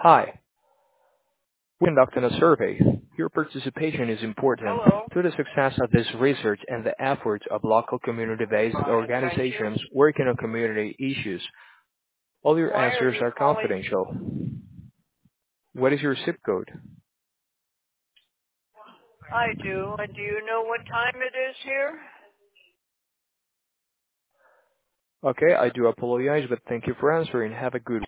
Hi, we're conducting a survey. Your participation is important Hello. to the success of this research and the efforts of local community-based Fine, thank you. organizations working on community issues. All your Why are answers you are calling? confidential. What is your zip code? I do. And do you know what time it is here? Okay, I do apologize, but thank you for answering. Have a good